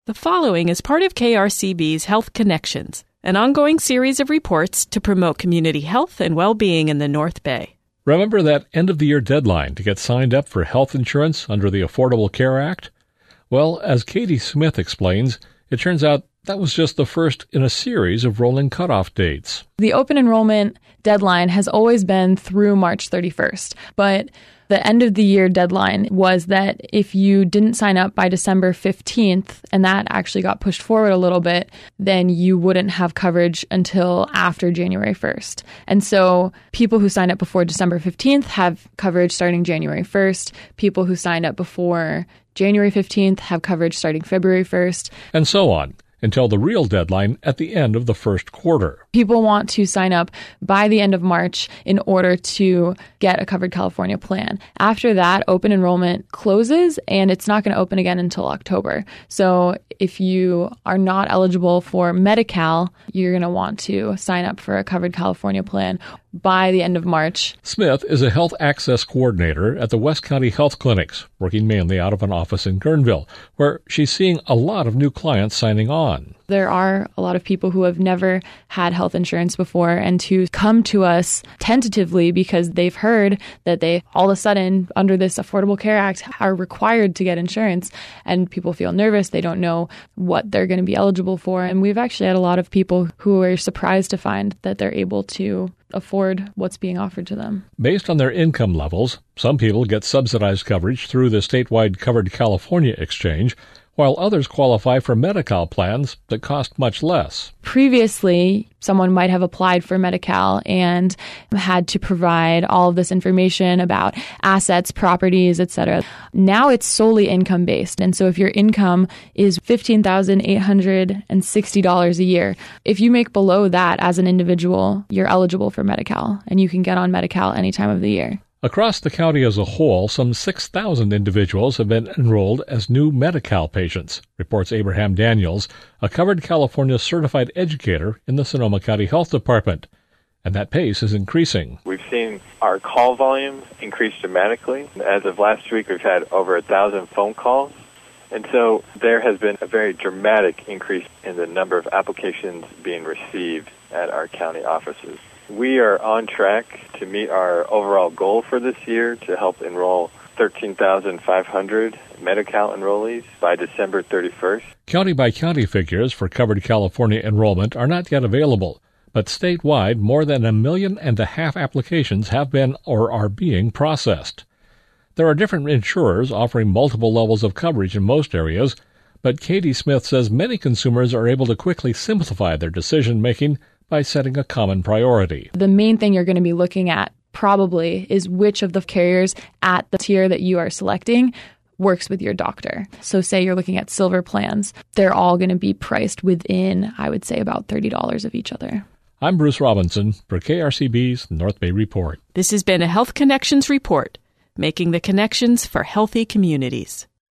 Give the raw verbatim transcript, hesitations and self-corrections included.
The following is part of K R C B's Health Connections, an ongoing series of reports to promote community health and well-being in the North Bay. Remember that end-of-the-year deadline to get signed up for health insurance under the Affordable Care Act? Well, as Katie Smith explains, it turns out that was just the first in a series of rolling cutoff dates. The open enrollment deadline has always been through March thirty-first, but the end of the year deadline was that if you didn't sign up by December fifteenth, and that actually got pushed forward a little bit, then you wouldn't have coverage until after January first. And so people who signed up before December fifteenth have coverage starting January first. People who signed up before January fifteenth have coverage starting February first. And so on, until the real deadline at the end of the first quarter. People want to sign up by the end of March in order to get a Covered California plan. After that, open enrollment closes, and it's not going to open again until October. So if you are not eligible for Medi-Cal, you're going to want to sign up for a Covered California plan by the end of March. Smith is a health access coordinator at the West County Health Clinics, working mainly out of an office in Guerneville, where she's seeing a lot of new clients signing on. There are a lot of people who have never had health insurance before and who come to us tentatively because they've heard that they all of a sudden, under this Affordable Care Act, are required to get insurance, and people feel nervous. They don't know what they're going to be eligible for. And we've actually had a lot of people who are surprised to find that they're able to afford what's being offered to them. Based on their income levels, some people get subsidized coverage through the statewide Covered California exchange, while others qualify for Medi-Cal plans that cost much less. Previously, someone might have applied for Medi-Cal and had to provide all of this information about assets, properties, et cetera. Now it's solely income-based. And so if your income is fifteen thousand eight hundred sixty dollars a year, if you make below that as an individual, you're eligible for Medi-Cal, and you can get on Medi-Cal any time of the year. Across the county as a whole, some six thousand individuals have been enrolled as new Medi-Cal patients, reports Abraham Daniels, a Covered California certified educator in the Sonoma County Health Department. And that pace is increasing. We've seen our call volume increase dramatically. As of last week, we've had over a thousand phone calls. And so there has been a very dramatic increase in the number of applications being received at our county offices. We are on track to meet our overall goal for this year to help enroll thirteen thousand five hundred Medi-Cal enrollees by December thirty-first. County-by-county figures for Covered California enrollment are not yet available, but statewide, more than a million and a half applications have been or are being processed. There are different insurers offering multiple levels of coverage in most areas, but Katie Smith says many consumers are able to quickly simplify their decision-making by setting a common priority. The main thing you're going to be looking at probably is which of the carriers at the tier that you are selecting works with your doctor. So say you're looking at silver plans. They're all going to be priced within, I would say, about thirty dollars of each other. I'm Bruce Robinson for K R C B's North Bay Report. This has been a Health Connections report, making the connections for healthy communities.